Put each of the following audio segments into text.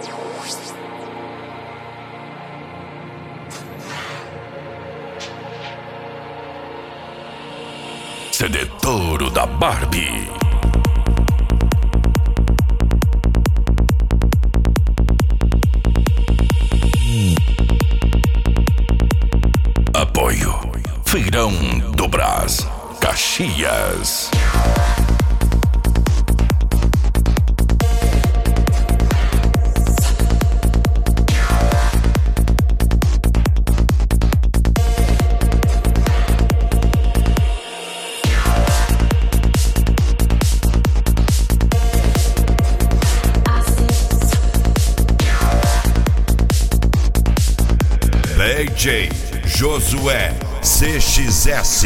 CD Touro da Barbie. Apoio Feirão do Brás, Caxias. DJ Josué CXS.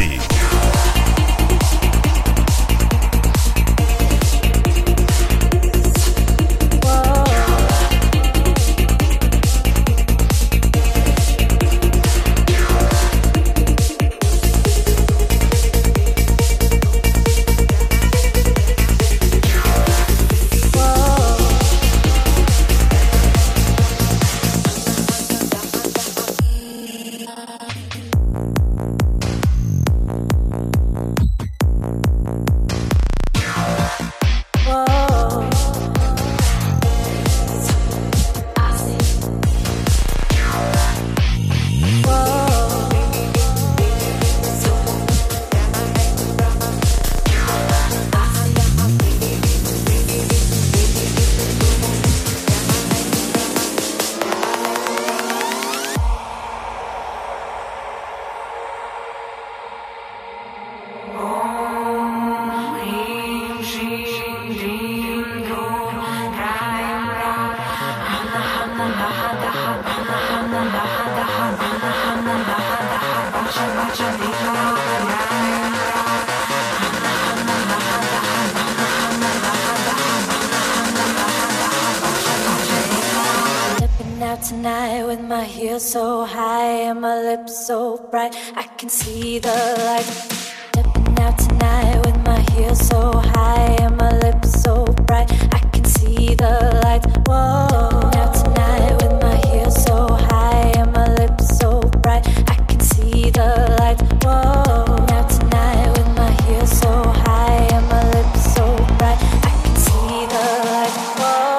Tonight with my heels so high and my lips so bright, I can see the light. Stepping out tonight with my heels so high and my lips so bright, I can see the light. Whoa. Stepping out tonight with my heels so high and my lips so bright, I can see the light. Whoa. Stepping out tonight with my heels so high and my lips so bright, I can see the light. Whoa.